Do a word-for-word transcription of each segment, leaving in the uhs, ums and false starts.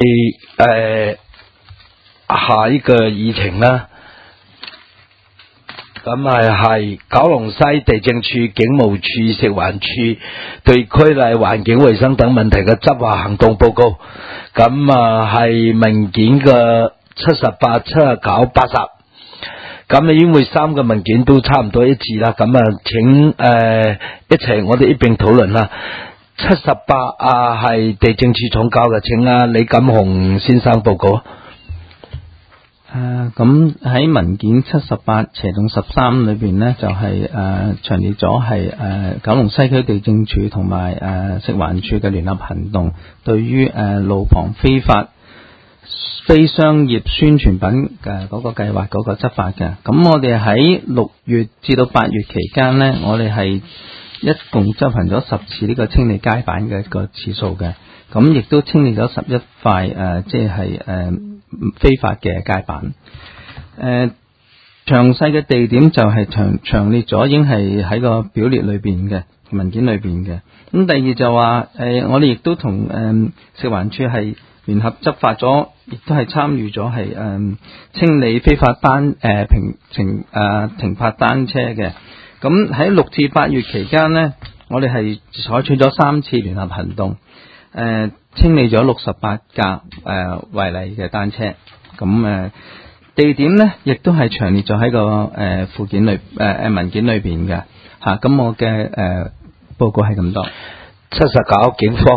誒下一個議程啦。咁係係九龍西地政處、警務處、食環處對區內環境衛生等問題嘅執法行動報告。咁啊係文件嘅七十八、七十九、八十。咁啊因為三個文件都差唔多一致啦，咁啊請誒、呃、一齊我哋一並討論啦。七十八啊係地政處統交嘅，請啊李錦雄先生報告。 誒咁喺文件七十八斜棟十三裏邊呢，就係誒詳列咗係誒九龍西區地政處同埋誒食環處嘅聯合行動，對於誒、呃、路旁非法非商業宣傳品嘅嗰個計劃嗰個執法嘅。咁我哋喺六月至到八月期間呢，我哋係一共執行咗十次呢個清理街板嘅一個次數嘅。咁亦都清理咗十一塊誒，即係誒非法嘅街板。誒、呃、詳細嘅地點就係詳詳列咗，已經係喺個表列裏邊嘅文件裏邊嘅。咁第二就話誒、呃，我哋亦都同誒、呃、食環署係聯合執法咗，亦都係參與咗係誒清理非法單誒、呃、停停誒停泊單車嘅。咁喺六至八月期間呢，我哋係採取咗三次聯合行動。誒、呃，清理咗六十八架誒違例嘅單車，咁誒、呃、地點咧，亦都係詳列咗喺個誒、呃、附件裏誒誒、呃、文件裏邊嘅吓。咁、啊、我嘅誒、呃、報告係咁多。 七十九警方，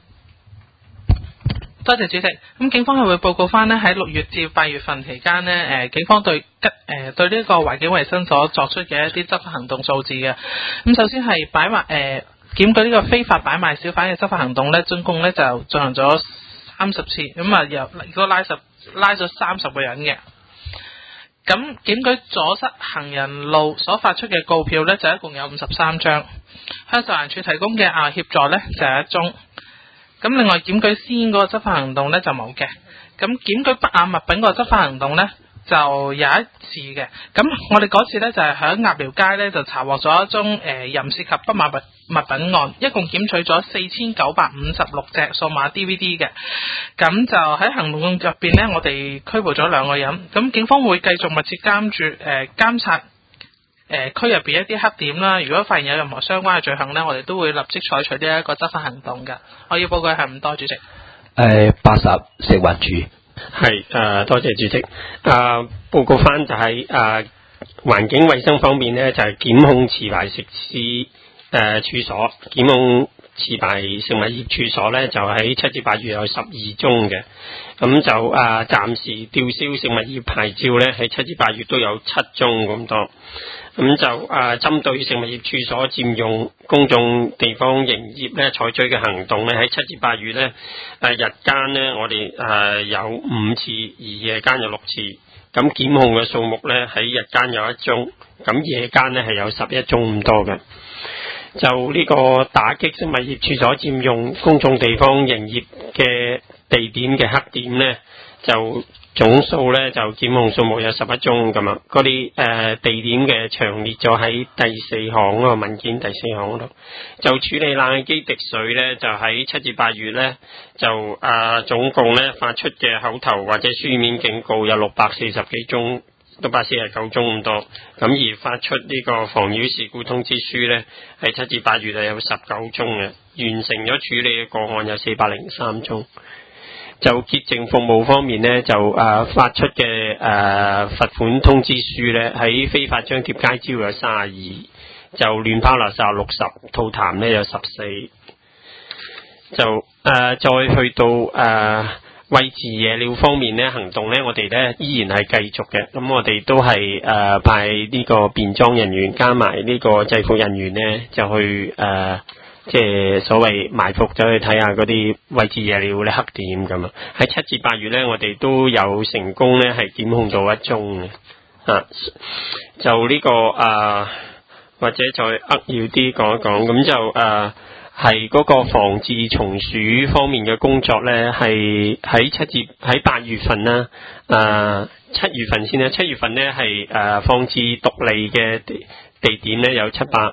多謝主席。咁警方係會報告翻呢，喺六月至八月份期間呢，誒、呃、警方對吉誒、呃、對呢個環境衛生所作出嘅一啲執法行動數字嘅。咁首先係擺埋誒。呃檢舉呢個非法擺賣小販嘅執法行動呢，總共呢就進行咗三十次，咁啊又如果拉十拉咗三十個人嘅。咁檢舉阻塞行人路所發出嘅告票呢，就一共有五十三張，向食環署提供嘅啊協助呢，就係一宗。咁另外檢舉私煙嗰個執法行動呢，就冇嘅。咁檢舉不雅物品嗰個執法行動呢，就有一次嘅。咁我哋嗰次呢，就係喺鴨寮街呢，就查獲咗一宗誒淫褻及不雅物物品案，一共檢取咗四千九百五十六隻數碼 D V D 嘅。咁就喺行動入邊呢，我哋拘捕咗兩個人。咁警方會繼續密切監注誒監察誒、呃、區入邊一啲黑點啦。如果發現有任何相關嘅罪行呢，我哋都會立即採取呢一個執法行動嘅。我要報告係唔多，主席。 誒八十食環署。 係誒、呃、多謝主席。誒、呃、報告翻就係誒環境衛生方面呢，就係、是、檢控持牌食肆誒、呃、處所，檢控持牌食物業處所呢，就喺七至八月有十二宗嘅。咁就誒、呃、暫時吊銷食物業牌照呢，喺七至八月都有七宗咁多。咁就誒、呃、針對食物業處所佔用公眾地方營業咧，採取嘅行動咧，喺七至八月咧，誒、呃、日間咧，我哋誒、呃、有五次，而夜間有六次。咁檢控嘅數目咧，喺日間有一宗，咁夜間咧係有十一宗咁多嘅。就呢個打擊食物業處所佔用公眾地方營業嘅地點嘅黑點咧，就總數咧就檢控數目有十一宗咁啊，嗰啲誒地點嘅詳列咗喺第四項嗰個文件第四項嗰度。就處理冷氣機滴水咧，就喺七至八月咧就誒、呃、總共咧發出嘅口頭或者書面警告有六百四十幾宗，六百四十九宗咁多。咁而發出呢個妨擾事故通知書咧，喺七至八月係有十九宗嘅，完成咗處理嘅個案有四百零三宗。就潔淨服務方面呢，就誒、呃、發出嘅誒罰款通知書呢，喺非法張貼街招有三十二，就亂拋垃圾有六十，吐痰呢有十四，就誒、呃、再去到誒餵飼野鳥方面呢，行動呢，我哋呢依然係繼續嘅。咁我哋都係誒、呃、派呢個便裝人員加埋呢個制服人員呢，就去誒。呃即係所謂埋伏走去睇下嗰啲餵飼野鳥咧黑點咁啊！喺七至八月咧，我哋都有成功咧係檢控到一宗嘅啊！就呢、這個啊，或者再扼要啲講一講，咁就誒係嗰個防治蟲鼠方面嘅工作咧，係喺七至喺八月份啦，誒七月份先啦，七月份咧係誒放置毒餌嘅地地點咧有七百。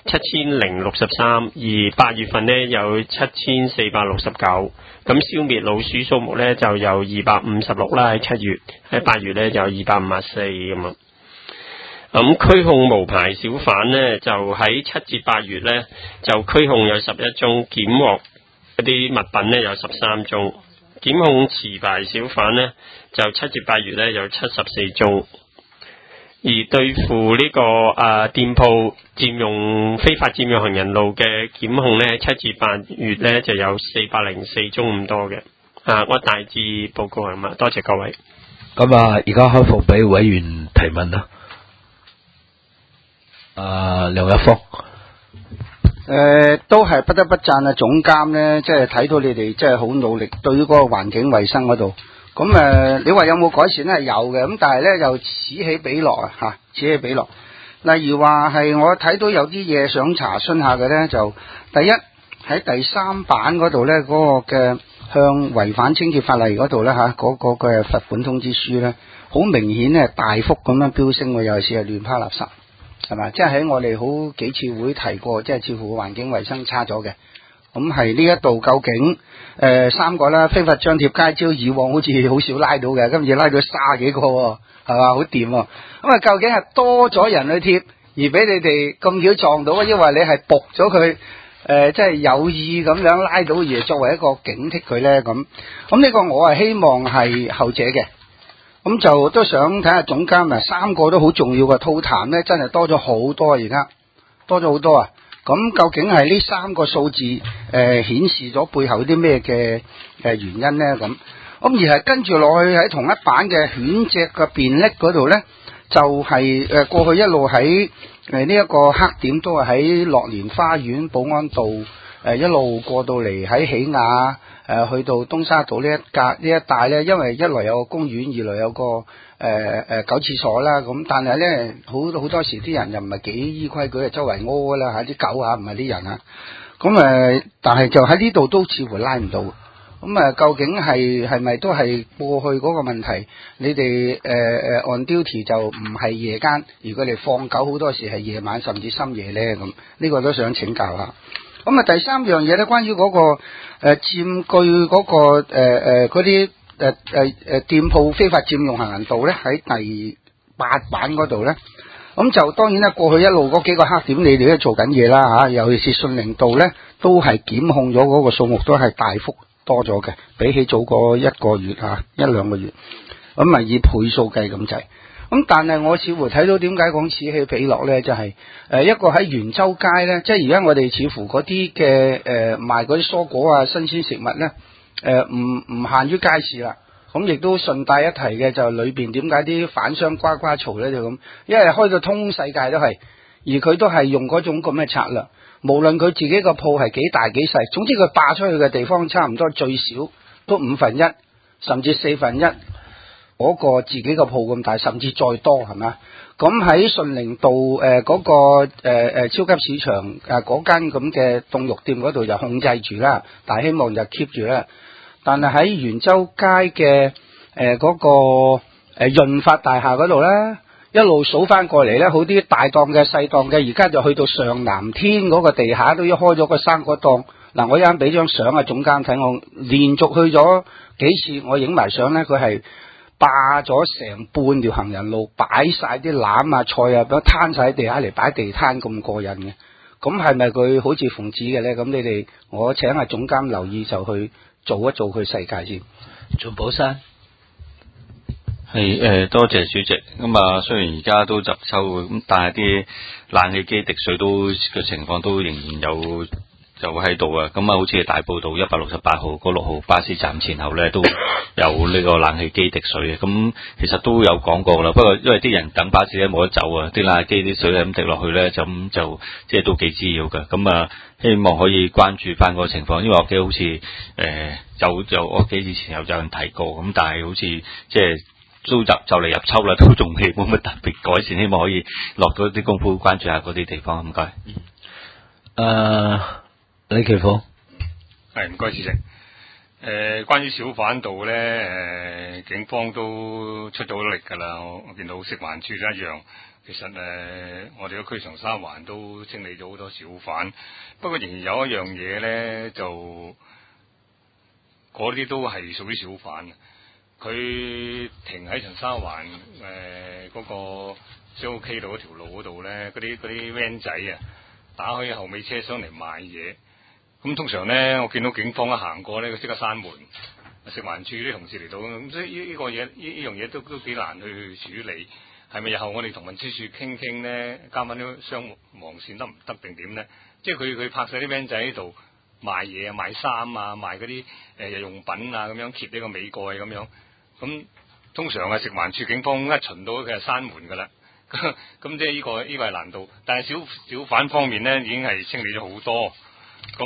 七千零六十三，而八月份呢有七千四百六十九。咁消滅老鼠數目呢就有二百五十六啦，喺七月，喺八月呢就二百五十四咁啊。咁拘控無牌小販呢，就喺七至八月呢，就拘控有十一宗，檢獲一啲物品呢有十三宗，檢控持牌小販呢，就七至八月呢有七十四宗。而對付呢、這個誒、啊、店鋪佔用非法佔用行人路嘅檢控呢，七至八月呢就有四百零四宗咁多嘅。啊，我大致報告係嘛，多謝各位。 咁啊，而家開放俾委員提問啦。啊，梁一福。 誒、呃，都係不得不讚啊！總監咧，即係睇到你哋即係好努力對於嗰個環境衛生嗰度。咁誒、呃，你話有冇改善咧？係有嘅，咁但係咧又此起彼落啊！嚇，此起彼落。例如話係我睇到有啲嘢想查詢下嘅咧，就第一喺第三版嗰度咧，嗰、那個嘅向違反清潔法例嗰度咧嚇，嗰、那個嘅罰款通知書咧，好明顯咧大幅咁樣飆升喎，尤其是係亂拋垃圾。係嘛？即係喺我哋好幾次會提過，即係似乎環境衛生差咗嘅。咁係呢一度究竟誒、呃、三個啦，非法張貼街招，以往好似好少拉到嘅，今次拉到卅幾個，係嘛？好掂。咁啊，究竟係多咗人去貼，而俾你哋咁巧撞到，因為你係駁咗佢誒，即係有意咁樣拉到，而作為一個警惕佢咧咁。咁呢個我係希望係後者嘅。咁就都想睇下總監啊，三個都好重要嘅吐痰咧，真係多咗好多啊！而家多咗好多啊！咁究竟係呢三個數字誒、呃、顯示咗背後啲咩嘅誒原因咧？咁咁而係跟住落去喺同一版嘅犬隻嘅便溺嗰度咧，就係、是、誒過去一路喺誒呢一個黑點都係喺樂蓮花園寶安道誒、呃、一路過到嚟喺喜雅。誒、呃、去到東沙島呢一格呢一帶咧，因為一來有個公園，二來有個誒誒、呃、狗廁所啦，咁但係咧好好多時啲人又唔係幾依規矩，周圍屙啦嚇，啲狗啊唔係啲人啊，咁誒、呃、但係就喺呢度都似乎拉唔到，咁、嗯、啊究竟係係咪都係過去嗰個問題？你哋誒誒 on duty 就唔係夜間，而佢哋放狗好多時係夜晚甚至深夜咧，咁呢個都想請教下。咁啊，第三樣嘢咧，關於嗰、那個誒、呃、佔據嗰、那個誒誒嗰啲誒誒誒店鋪非法佔用行人道咧，喺第八版嗰度咧，咁就當然啦，過去一路嗰幾個黑點，你哋都做緊嘢啦嚇，尤其是順寧道咧，都係檢控咗嗰個數目都係大幅多咗嘅，比起早過一個月嚇一兩個月，咁啊以倍數計咁滯。咁但係我似乎睇到點解講此起彼落咧，就係、是、誒一個喺元州街咧，即係而家我哋似乎嗰啲嘅誒賣嗰啲蔬果啊、新鮮食物咧，誒唔唔限於街市啦。咁亦都順帶一提嘅就係裏邊點解啲販商呱呱嘈咧就咁，因為開到通世界都係，而佢都係用嗰種咁嘅策略，無論佢自己個鋪係幾大幾細，總之佢霸出去嘅地方差唔多最少都五分一甚至四分一。嗰個自己個鋪咁大，甚至再多係嘛？咁喺順寧道誒嗰、呃那個誒、呃、超級市場誒嗰間咁嘅凍肉店嗰度就控制住啦，但係希望就 keep 住啦。但係喺元州街嘅誒嗰個誒、呃、潤發大廈嗰度咧，一路數翻過嚟咧，好啲大檔嘅細檔嘅，而家就去到上南天嗰個地下都一開咗個生果檔。嗱、呃，我一陣俾張相啊，總監睇，我連續去咗幾次，我影埋相咧，佢係霸咗成半條行人路，擺晒啲籃啊菜啊，咁攤晒喺地下嚟擺地攤咁過癮嘅。咁係咪佢好似奉旨嘅咧？咁你哋我請阿總監留意就去做一做佢世界先。 仲寶山係誒、呃，多謝主席。咁啊，雖然而家都集秋咁，但係啲冷氣機滴水都嘅情況都仍然有。就喺度啊！咁啊，好似大埔道一百六十八號嗰六號巴士站前後咧，都有呢個冷氣機滴水嘅。咁其實都有講過啦，不過因為啲人等巴士咧冇得走啊，啲冷氣機啲水咁滴落去咧，就咁就即係都幾滋擾嘅。咁啊，希望可以關注翻個情況，因為我記得好似誒、呃、有有我記得以前有有人提過，咁但係好似即係都入就嚟入秋啦，都仲未冇乜特別改善，希望可以落咗啲功夫關注下嗰啲地方。唔該。誒、 呃。李奇峰， 係唔該，主席。 誒，關於小販道咧，誒、呃，警方都出咗好力㗎啦。我我見到食環署一樣，其實誒、呃，我哋個區長沙環都清理咗好多小販，不過仍然有一樣嘢咧，就嗰啲都係屬於小販。佢停喺長沙環誒嗰個商 K 道嗰條路嗰度咧，嗰啲嗰啲 van 仔啊，打開後尾車廂嚟賣嘢。咁通常咧，我見到警方一行過咧，佢即刻閂門。食環署啲同事嚟到，咁所以呢呢個嘢，呢呢樣嘢都都幾難去處理。係咪日後我哋同運輸署傾傾咧，加翻啲雙黃線得唔得定點咧？即係佢佢泊晒啲 van 仔喺度賣嘢啊，賣衫啊，賣嗰啲誒日用品啊，咁樣揭呢個尾蓋咁樣。咁通常啊，食環署警方一巡到佢就閂門㗎啦。咁即係呢個呢、呢個係難度。但係小小販方面咧，已經係清理咗好多。咁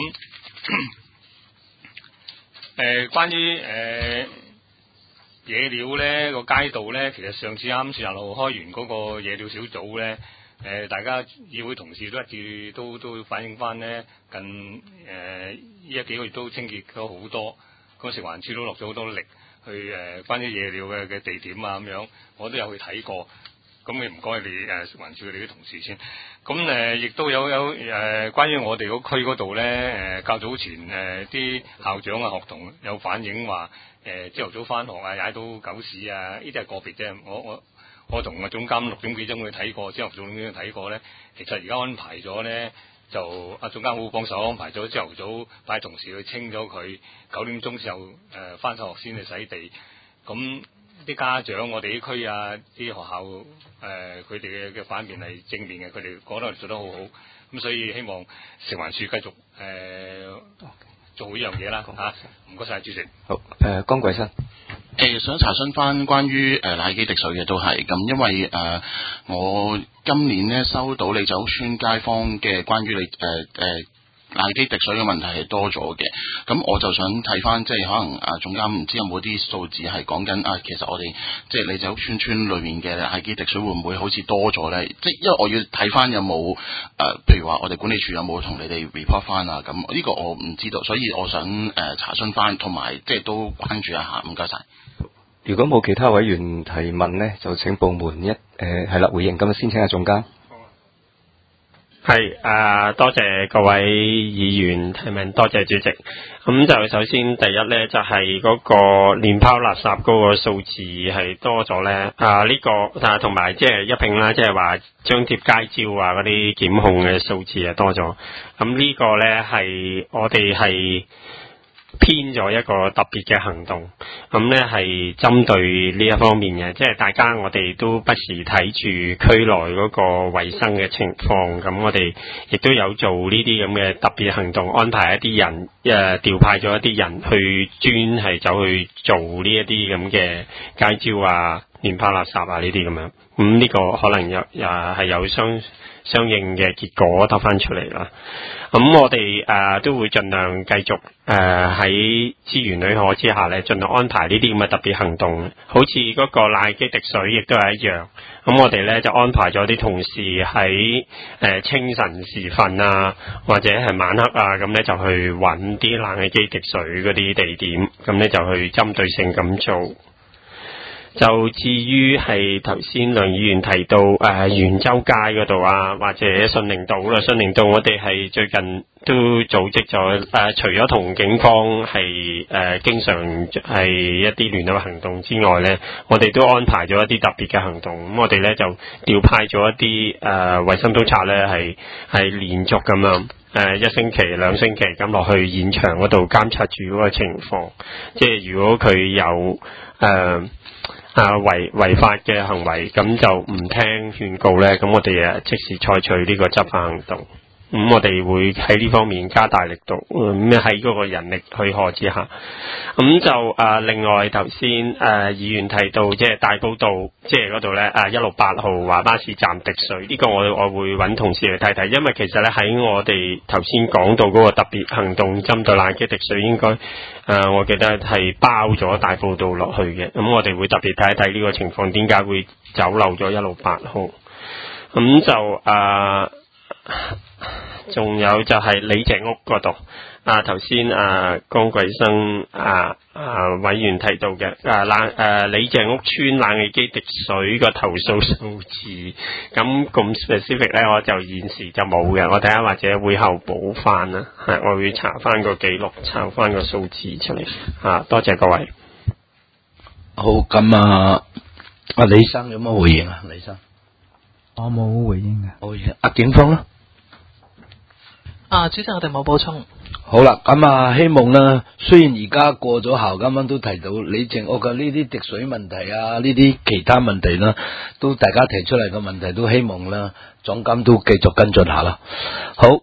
誒、呃，關於誒、呃、野鳥咧個街道咧，其實上次啱四十號開完嗰個野鳥小組咧，誒、呃，大家議會同事都一致都都反映翻咧，近誒呢、呃、一幾個月都清潔咗好多，咁食環署都落咗好多力去誒、呃，關於野鳥嘅嘅地點啊咁樣，我都有去睇過。咁你唔該你誒食環署你啲同事先。咁誒亦都有有誒、呃、關於我哋嗰區嗰度咧，誒、呃、較早前誒啲、呃、校長啊學童有反映話誒朝頭早返學啊踩到狗屎啊，呢啲係個別啫。我我我同個總監六點幾鐘去睇過，朝頭早六點幾睇過咧，其實而家安排咗咧，就阿總監好好幫手安排咗朝頭早派同事去清咗佢，九點鐘之後誒返晒學先去洗地。咁啲家長，我哋啲區啊，啲學校誒，佢哋嘅嘅反面係正面嘅，佢哋講得做得好好，咁所以希望食環署繼續誒、呃、做好呢樣嘢啦嚇。唔該晒主席。 好，誒、呃、江貴生。 誒、呃、想查詢翻關於誒奶基滴水嘅都係咁，因為誒、呃、我今年咧收到你走村街坊嘅關於你誒誒。呃呃奶基滴水嘅問題係多咗嘅，咁我就想睇翻，即係可能啊總監唔知有冇啲數字係講緊啊，其實我哋即係你走村村裏面嘅奶基滴水會唔會好似多咗咧？即係因為我要睇翻有冇誒、呃，譬如話我哋管理處有冇同你哋 report 翻啊？咁呢個我唔知道，所以我想誒、呃、查詢翻，同埋即係都關注一下。唔該晒。 如果冇其他委員提問咧，就請部門一誒係啦回應。咁先請阿總監。 係誒，多謝各位議員提問，多謝主席。咁就首先第一咧，就係、是、嗰個亂拋垃圾嗰個數字係多咗咧。啊，呢、這個啊同埋即係一併啦，即係話張貼街招啊嗰啲檢控嘅數字係多咗。咁呢個咧係我哋係編咗一個特別嘅行動，咁咧係針對呢一方面嘅，即係大家我哋都不時睇住區內嗰個衛生嘅情況，咁我哋亦都有做呢啲咁嘅特別行動，安排一啲人誒調派咗一啲人去專係走去做呢一啲咁嘅街招啊、亂拋垃圾啊呢啲咁樣，咁呢個可能有誒係有相相應嘅結果得翻出嚟啦。咁我哋誒、呃、都會盡量繼續誒喺資源許可之下咧，盡量安排呢啲咁嘅特別行動。好似嗰個奶基滴水亦都係一樣。咁我哋咧就安排咗啲同事喺誒、呃、清晨時分啊，或者係晚黑啊，咁咧就去揾啲奶基滴水嗰啲地點，咁咧就去針對性咁做。就至於係頭先梁議員提到誒、呃、元州街嗰度啊，或者順寧道啦，順寧道我哋係最近都組織咗誒、呃，除咗同警方係誒、呃、經常係一啲聯合行動之外咧，我哋都安排咗一啲特別嘅行動。咁我哋咧就調派咗一啲誒衛生督察咧，係係連續咁樣誒一星期兩星期咁落去現場嗰度監察住嗰個情況。即係如果佢有誒。呃啊違違法嘅行為，咁就唔聽勸告咧，咁我哋啊即時採取呢個執法行動。咁、嗯、我哋會喺呢方面加大力度，咁喺嗰個人力許可之下，咁、嗯、就啊另外頭先誒議員提到即係大埔道，即係嗰度咧啊一六八號華巴士站滴水，呢、這個我我會揾同事去睇睇，因為其實咧喺我哋頭先講到嗰個特別行動針對奶基滴水，應該誒、呃、我記得係包咗大埔道落去嘅，咁、嗯、我哋會特別睇一睇呢個情況點解會走漏咗一六八號，咁、嗯、就啊。呃仲有就係李鄭屋嗰度。啊，頭先啊江貴生啊啊委員提到嘅啊冷誒李鄭屋村冷氣機滴水個投訴數字，咁咁 specific 咧，我就現時就冇嘅，我睇下或者會後補翻啦，係我會查翻個記錄，查翻個數字出嚟。啊，多謝各位。 好，咁啊，阿李生有冇回應啊？李生， 我冇回應嘅。 冇回應。阿警方咧？ 啊，主席，我哋冇補充。 好啦，咁啊，希望啦，雖然而家過咗後，啱啱都提到李鄭屋嘅呢啲滴水問題啊，呢啲其他問題啦，都大家提出嚟嘅問題，都希望啦，總監都繼續跟進下啦。好。